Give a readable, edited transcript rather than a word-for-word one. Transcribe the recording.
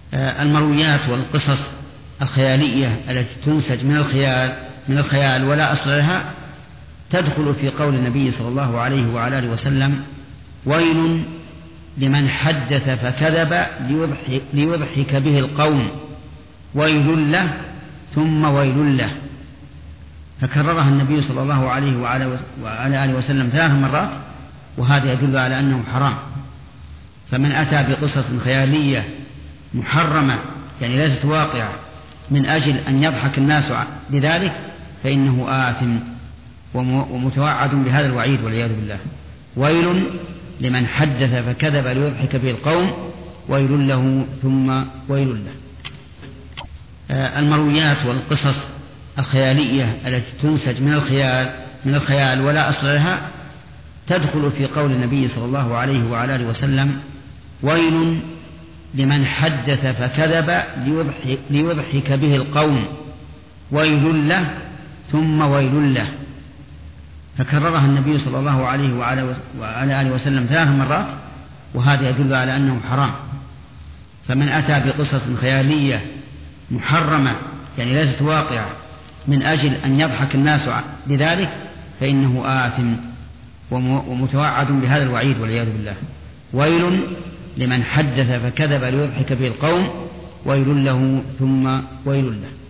المرويات والقصص الخيالية التي تنسج من الخيال ولا أصل لها تدخل في قول النبي صلى الله عليه وعلى آله وسلم: ويل لمن حدث فكذب ليضحك به القوم، ويل له ثم ويل له. فكررها النبي صلى الله عليه وعلى آله وسلم 3 مرات، وهذا يدل على أنه حرام. فمن أتى بقصص خيالية محرمة يعني ليست واقعة من أجل أن يضحك الناس بذلك فإنه آثم ومتوعد بهذا الوعيد والعياذ بالله. ويل لمن حدث فكذب ليضحك به القوم، ويل له ثم ويل له. المرويات والقصص الخيالية التي تنسج من الخيال ولا أصل لها تدخل في قول النبي صلى الله عليه وعلى آله وسلم: ويل لمن حدث فكذب ليضحك به القوم، ويل له ثم ويل له. فكررها النبي صلى الله عليه وعلى آله وسلم 3 مرات، وهذا يدل على أنه حرام. فمن أتى بقصص خيالية محرمة يعني ليست واقعة من أجل أن يضحك الناس بذلك فإنه آثم ومتوعد بهذا الوعيد والعياذ بالله. ويل لمن حدث فكذب ليضحك به القوم، ويل له ثم ويل له.